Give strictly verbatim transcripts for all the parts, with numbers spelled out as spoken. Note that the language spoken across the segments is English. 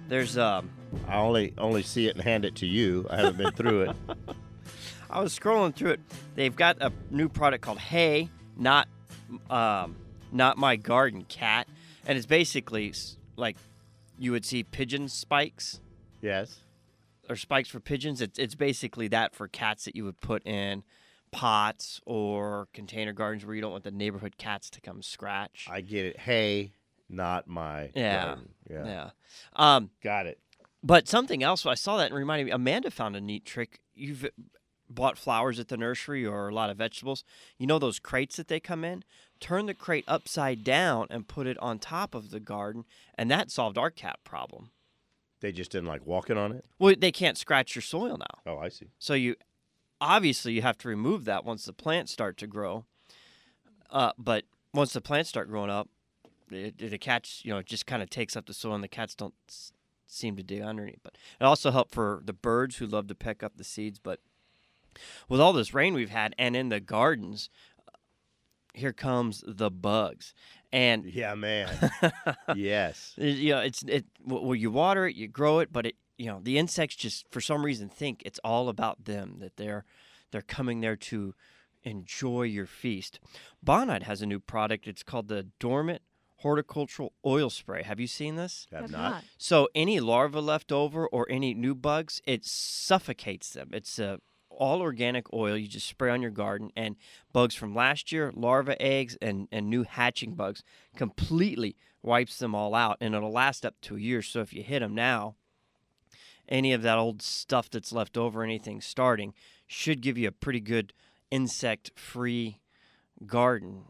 There's um. I only only see it and hand it to you. I haven't been through it. I was scrolling through it. They've got a new product called Hey, not um, not my garden cat, and it's basically s- like you would see pigeon spikes Yes. or spikes for pigeons. It's it's basically that for cats that you would put in pots or container gardens where you don't want the neighborhood cats to come scratch. I get it. Hey, not my yeah, garden. Yeah. yeah. Um, Got it. but something else, I saw that and reminded me. Amanda found a neat trick. You've bought flowers at the nursery or a lot of vegetables. You know those crates that they come in? Turn the crate upside down and put it on top of the garden, and that solved our cat problem. They just didn't like walking on it? Well, they can't scratch your soil now. Oh, I see. So you obviously you have to remove that once the plants start to grow. Uh, but once the plants start growing up, it, the cats, you know, it just kind of takes up the soil, and the cats don't s- seem to dig underneath. But it also helped for the birds who love to peck up the seeds. But with all this rain we've had, and in the gardens, here comes the bugs, and Yeah, man. Yes. It- you know, it's it. Well, you water it, you grow it, but it, you know, the insects just for some reason think it's all about them. That they're they're coming there to enjoy your feast. Bonide has a new product. It's called the Dormant Horticultural Oil Spray. Have you seen this? Have Have not. So any larva left over or any new bugs, it suffocates them. It's a all organic oil you just spray on your garden, and bugs from last year, larva eggs, and, and new hatching bugs completely wipes them all out, and it'll last up to a year. So if you hit them now, any of that old stuff that's left over, anything starting, should give you a pretty good insect-free garden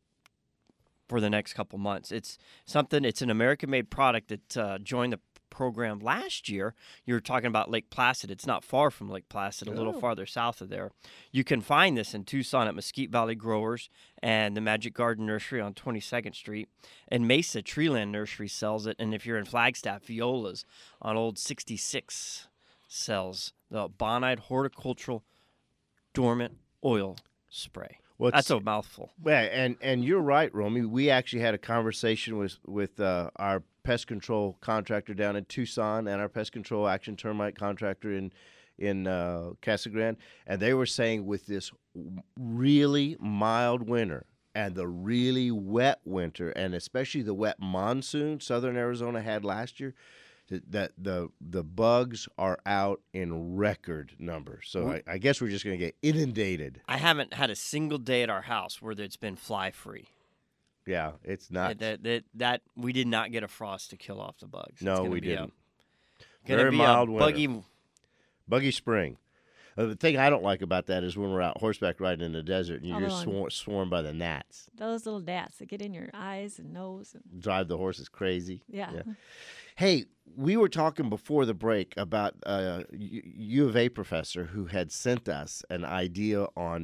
for the next couple months. It's something, it's an American-made product that uh, joined the program last year. You were talking about Lake Placid. It's not far from Lake Placid, a little Oh. farther south of there. You can find this in Tucson at Mesquite Valley Growers and the Magic Garden Nursery on twenty-second Street. And Mesa Treeland Nursery sells it. And if you're in Flagstaff, Viola's on Old sixty-six sells the Bonide Horticultural Dormant Oil Spray. What's, That's a mouthful. Yeah, and and you're right, Romy. We actually had a conversation with with uh, our pest control contractor down in Tucson and our pest control action termite contractor in in uh, Casa Grande, and they were saying with this really mild winter and the really wet winter, and especially the wet monsoon Southern Arizona had last year, that the the bugs are out in record numbers. So I, I guess we're just going to get inundated. I haven't had a single day at our house where it's been fly free. Yeah, it's not. That, that that we did not get a frost to kill off the bugs. It's No, gonna we be a- didn't. Gonna Very be mild a winter. buggy. Buggy spring. Uh, the thing I don't like about that is when we're out horseback riding in the desert and you're Hold on. swar- swarmed by the gnats. Those little gnats that get in your eyes and nose. And, Drive the horses crazy. yeah. Yeah. Hey, we were talking before the break about a U U of A professor who had sent us an idea on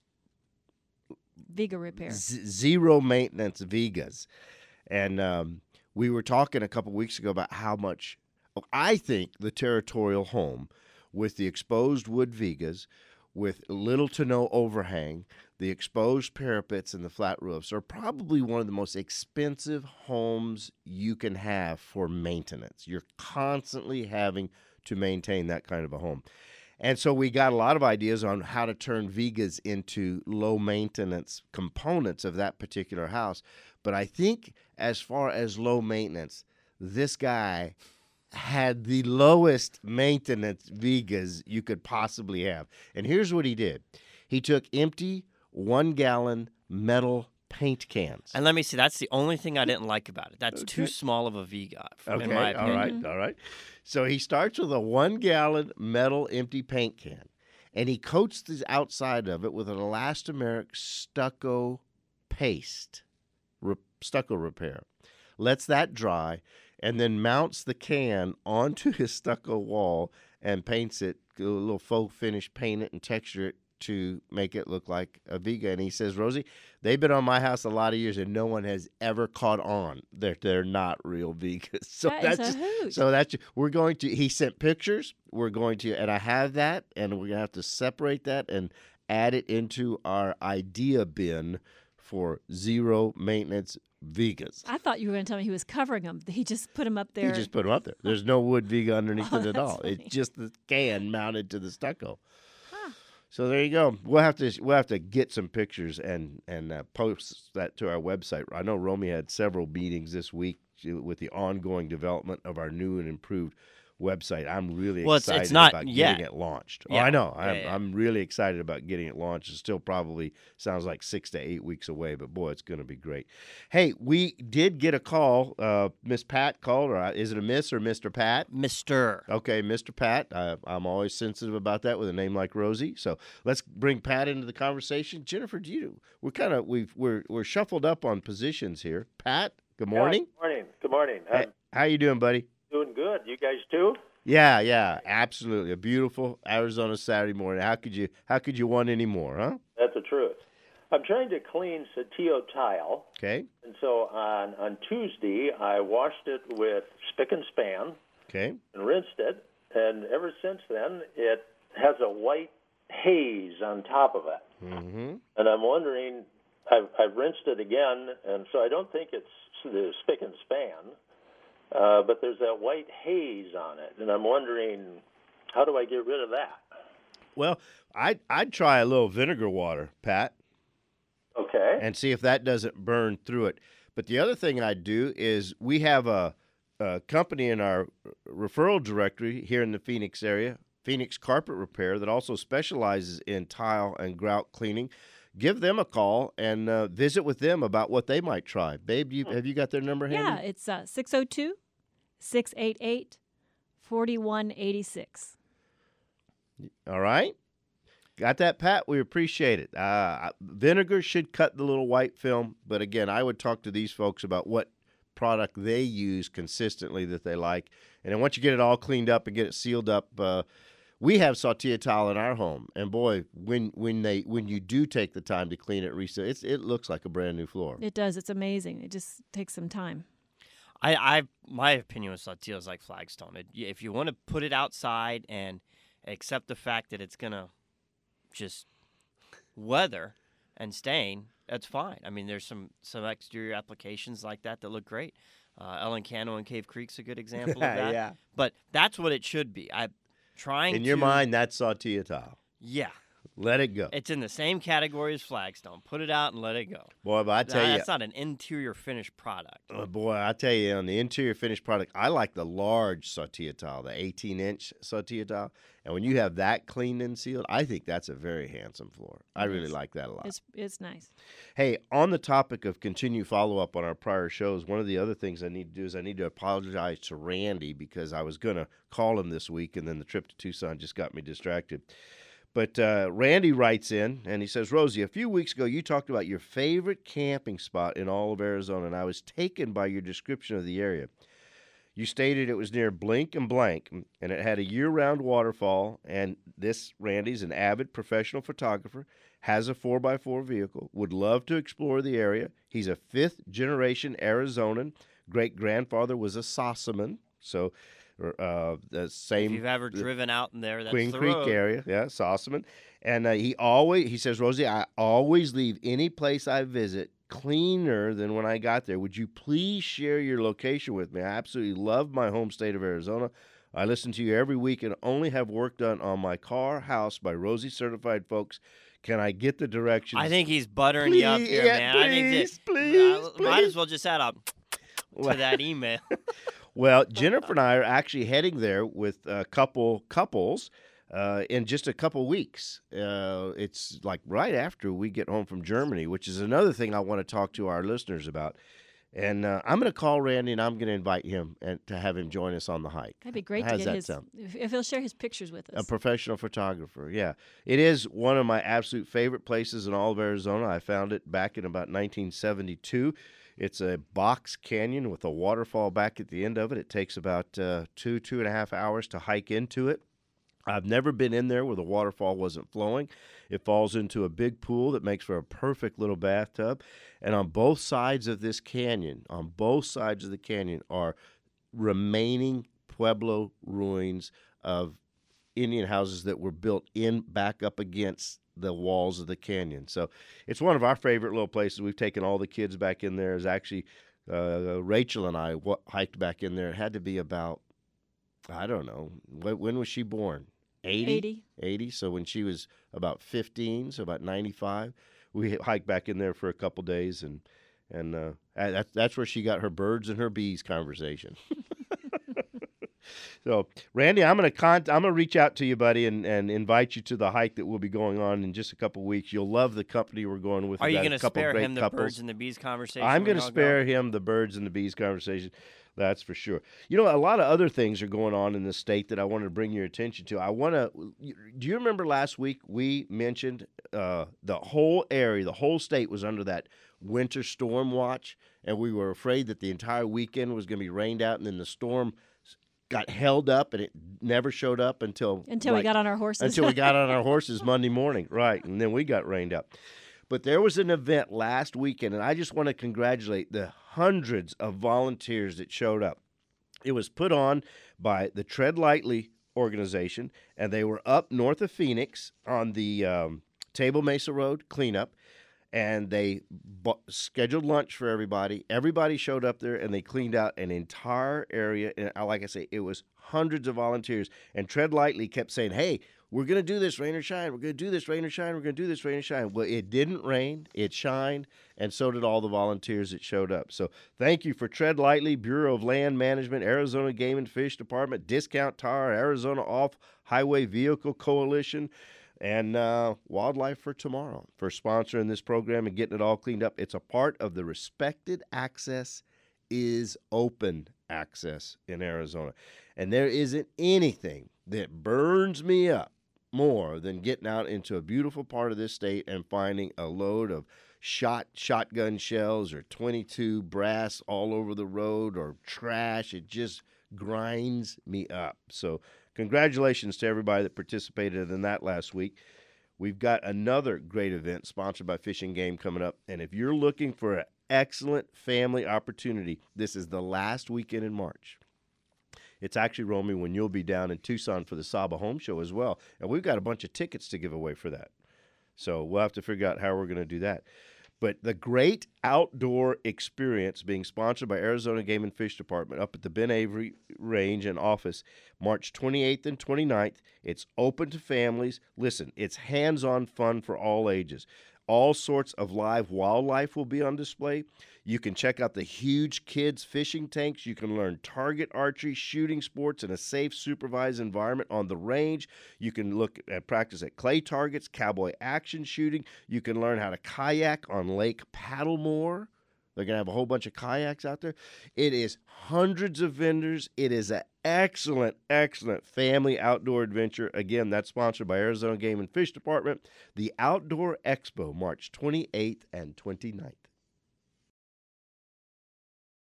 Viga repair. z- zero maintenance Vigas. And um, we were talking a couple weeks ago about how much I think the territorial home with the exposed wood Vigas, with little to no overhang, the exposed parapets and the flat roofs are probably one of the most expensive homes you can have for maintenance. You're constantly having to maintain that kind of a home. And so we got a lot of ideas on how to turn Vigas into low maintenance components of that particular house. But I think as far as low maintenance, this guy had the lowest maintenance Vigas you could possibly have. And here's what he did. He took empty one-gallon metal paint cans. And let me see, that's the only thing I didn't like about it. That's too Okay. small of a Viga, Okay, in my all opinion. right, all right. So he starts with a one-gallon metal empty paint can, and he coats the outside of it with an elastomeric stucco paste, re- stucco repair. Lets that dry, and then mounts the can onto his stucco wall and paints it, a little faux finish, paint it and texture it to make it look like a Viga. And he says, Rosie, they've been on my house a lot of years, and no one has ever caught on that they're not real Vigas. So That is that's a hoot. so that's we're going to. He sent pictures. We're going to, and I have that, and we're gonna have to separate that and add it into our idea bin for zero maintenance Vigas. I thought you were going to tell me he was covering them. He just put them up there. He just put them up there. There's no wood Viga underneath Oh, it at that's all. funny. It's just the can mounted to the stucco. Huh. So there you go. We'll have to we'll have to get some pictures and and uh, post that to our website. I know Romy had several meetings this week with the ongoing development of our new and improved website. I'm really Well, it's- excited it's not about yet. getting it launched. Yeah. Oh, I know. Yeah, I'm, yeah. I'm really excited about getting it launched. It still probably sounds like six to eight weeks away, but boy, it's going to be great. Hey, we did get a call. Uh, Miss Pat called, or is it a Miss or Mister Pat? Mister Okay, Mister Pat. I, I'm always sensitive about that with a name like Rosie. So let's bring Pat into the conversation. Jennifer, do you? We're kind of we've we're we're shuffled up on positions here. Pat, good morning. Yeah, good morning. Good morning. Hey, I'm how you doing, buddy? doing good. You guys too? Yeah, yeah, absolutely. A beautiful Arizona Saturday morning. How could you? How could you want any more, huh? That's the truth. I'm trying to clean Satillo tile, Okay, and so on on Tuesday I washed it with spick and span okay. and rinsed it, and ever since then it has a white haze on top of it. Mm-hmm. And I'm wondering, I've, I've rinsed it again, and so I don't think it's the spick and span. Uh, but there's that white haze on it, and I'm wondering, how do I get rid of that? Well, I'd I'd try a little vinegar water, Pat, Okay. and see if that doesn't burn through it. But the other thing I'd do is we have a, a company in our referral directory here in the Phoenix area, Phoenix Carpet Repair, that also specializes in tile and grout cleaning. Give them a call and uh, visit with them about what they might try. Babe, you, have you got their number handy? Yeah, it's uh, six oh two, six eight eight, four one eight six. All right. Got that, Pat? We appreciate it. Uh, vinegar should cut the little white film, but again, I would talk to these folks about what product they use consistently that they like. And then once you get it all cleaned up and get it sealed up, uh, we have Saltillo tile in our home, and boy, when when they when you do take the time to clean it, reseal, it's it looks like a brand new floor. It does. It's amazing. It just takes some time. I, I, my opinion with Saltillo is like flagstone. It, if you want to put it outside and accept the fact that it's gonna just weather and stain, that's fine. I mean, there's some some exterior applications like that that look great. Uh, Ellen Cano and Cave Creek's a good example of that. Yeah. But that's what it should be. I trying In your to- mind, that's Saltillo tile. yeah, Let it go, it's in the same category as flagstone. Put it out and let it go. boy. But I tell Nah, you, that's not an interior finished product. Oh, boy, I tell you, on the interior finished product, I like the large Saltillo tile, the eighteen-inch Saltillo tile. And when you have that cleaned and sealed, I think that's a very handsome floor. I really Yes. like that a lot. It's it's nice. Hey, on the topic of continue follow-up on our prior shows, one of the other things I need to do is I need to apologize to Randy because I was going to call him this week, and then the trip to Tucson just got me distracted. But uh, Randy writes in, and he says, Rosie, a few weeks ago you talked about your favorite camping spot in all of Arizona, and I was taken by your description of the area. You stated it was near Blink and Blank, and it had a year-round waterfall, and this, Randy's an avid professional photographer, has a four by four vehicle, would love to explore the area. He's a fifth-generation Arizonan. Great-grandfather was a Sossaman, so uh, the same... If you've ever driven out in there, that's Queen the Creek road. area, yeah, Sossaman. And uh, he always, he says, Rosie, I always leave any place I visit cleaner than when I got there. Would you please share your location with me? I absolutely love my home state of Arizona. I listen to you every week and only have work done on my car, house by Rosie certified folks. Can I get the directions? I think he's buttering you up Please, here, yeah, man. I think please, that, please, uh, might please. as well just add up to that email. Well, Jennifer and I are actually heading there with a couple couples uh, in just a couple weeks. Uh, it's like right after we get home from Germany, which is another thing I want to talk to our listeners about. And uh, I'm going to call Randy, and I'm going to invite him and to have him join us on the hike. That'd be great How's to get that his. sound? If, if he'll share his pictures with A us. professional photographer, yeah. It is one of my absolute favorite places in all of Arizona. I found it back in about nineteen seventy-two. It's a box canyon with a waterfall back at the end of it. It takes about uh, two, two and a half hours to hike into it. I've never been in there where the waterfall wasn't flowing. It falls into a big pool that makes for a perfect little bathtub. And on both sides of this canyon, on both sides of the canyon are remaining Pueblo ruins of Indian houses that were built in back up against the walls of the canyon. So it's one of our favorite little places. We've taken all the kids back in there. Is actually uh, Rachel and I w- hiked back in there. It had to be about, I don't know, when, when was she born? eighty? eighty. eighty. So when she was about fifteen, so about ninety-five, we hiked back in there for a couple days, and and uh, that, that's where she got her birds and her bees conversation. So, Randy, I'm gonna con- I'm gonna reach out to you, buddy, and, and invite you to the hike that will be going on in just a couple of weeks. You'll love the company we're going with. Are We've you got a going to couple spare great him the couples. birds and the bees conversation? I'm going to spare him the birds and the bees conversation. That's for sure. You know, a lot of other things are going on in the state that I wanted to bring your attention to. I want to. Do you remember last week we mentioned uh, the whole area, the whole state was under that winter storm watch, and we were afraid that the entire weekend was going to be rained out, and then the storm got held up, and it never showed up until Until like, we got on our horses. until we got on our horses Monday morning, right? And then we got rained out. But there was an event last weekend, and I just want to congratulate the hundreds of volunteers that showed up. It was put on by the Tread Lightly organization, and they were up north of Phoenix on the um, Table Mesa Road cleanup, and they bu- scheduled lunch for everybody. Everybody showed up there, and they cleaned out an entire area. And like I say, it was hundreds of volunteers. And Tread Lightly kept saying, hey, we're going to do this, rain or shine. We're going to do this, rain or shine. We're going to do this, rain or shine. Well, it didn't rain. It shined, and so did all the volunteers that showed up. So thank you for Tread Lightly, Bureau of Land Management, Arizona Game and Fish Department, Discount Tire, Arizona Off-Highway Vehicle Coalition, and uh, Wildlife for Tomorrow for sponsoring this program and getting it all cleaned up. It's a part of the Respected Access is Open Access in Arizona. And there isn't anything that burns me up more than getting out into a beautiful part of this state and finding a load of shot shotgun shells or twenty-two brass all over the road or trash. It just grinds me up. So congratulations to everybody that participated in that last week. We've got another great event sponsored by Fish and Game coming up. And if you're looking for an excellent family opportunity, this is the last weekend in March. It's actually, Romy, when you'll be down in Tucson for the Saba Home Show as well. And we've got a bunch of tickets to give away for that. So we'll have to figure out how we're going to do that. But the Great Outdoor Experience, being sponsored by Arizona Game and Fish Department up at the Ben Avery Range and Office, March twenty-eighth and twenty-ninth. It's open to families. Listen, it's hands-on fun for all ages. All sorts of live wildlife will be on display. You can check out the huge kids fishing tanks. You can learn target archery, shooting sports in a safe, supervised environment on the range. You can look at practice at clay targets, cowboy action shooting. You can learn how to kayak on Lake Paddlemore. They're going to have a whole bunch of kayaks out there. It is hundreds of vendors. It is an excellent, excellent family outdoor adventure. Again, that's sponsored by Arizona Game and Fish Department. The Outdoor Expo, March twenty-eighth and twenty-ninth.